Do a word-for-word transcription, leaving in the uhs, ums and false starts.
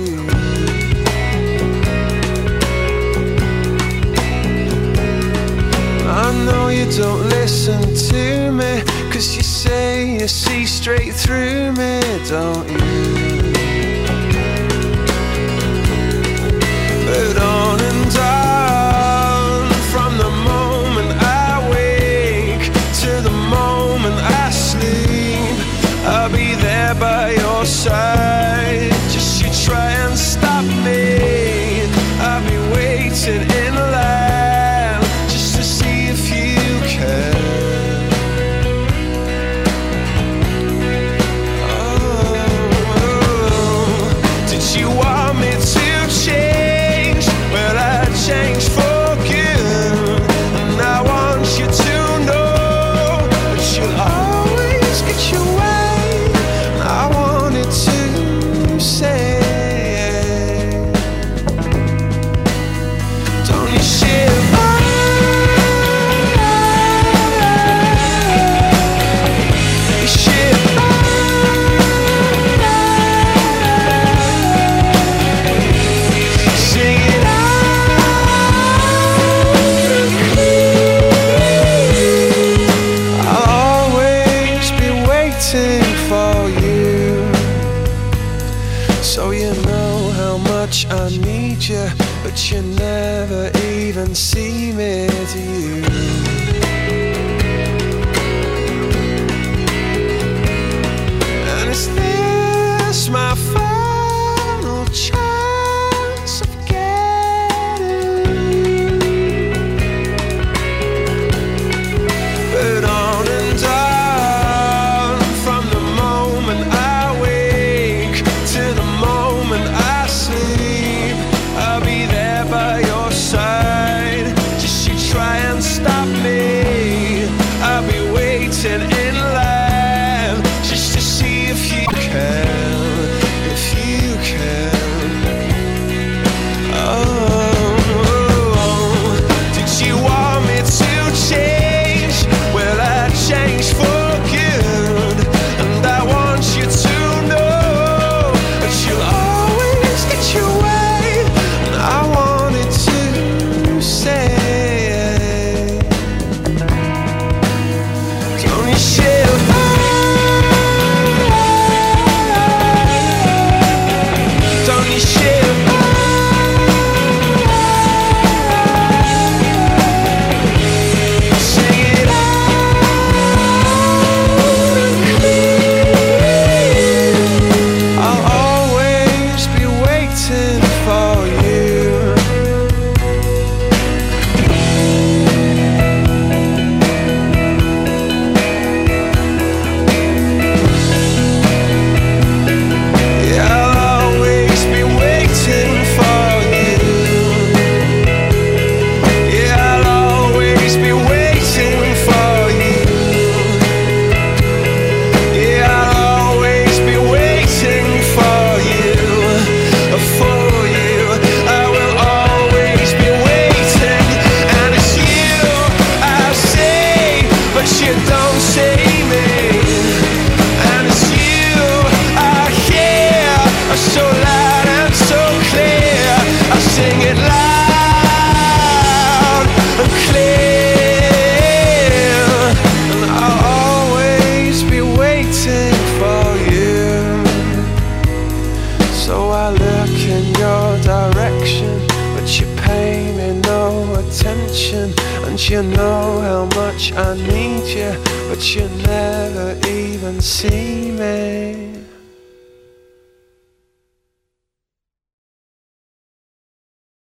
you. I know you don't listen to me, 'cause you say you see straight through me, don't you? But on and on, from the moment I wake to the moment I sleep, I'll be there by your side. Just you try and stop me, I'll be waiting in line just to see if you can. Oh, did you want me to change? Well, I changed for good, and I want you to know that you'll always get your way. I wanted to say, don't you shiver? You shiver. Sing it out. I'll always be waiting for you, so you know how much I need you, but you never even see me, do you? And is this my final chance of getting you? But on and on, from the moment I wake to the moment I sleep, I'll be there by your side. Just you try and stop me, I'll be waiting in line just to see if you can, if you can. Oh, did you want me to change? Well, I changed for good, and I want you to know that you'll always get your way. And I wanted to say, don't you shiver? Don't you shiver? Sing it out. I'll always be waiting for you. Yeah, I'll always be waiting for you. Yeah, I'll always be waiting for you. Yeah, I'll always be waiting for you, for you. I will always be waiting, and it's you I say, but you don't say me. And it's you I hear, so loud and so clear. I sing it loud and clear, and I'll always be waiting for you. So I look in your direction, but you pay me no attention. And you know how much I need you, but you never even see me.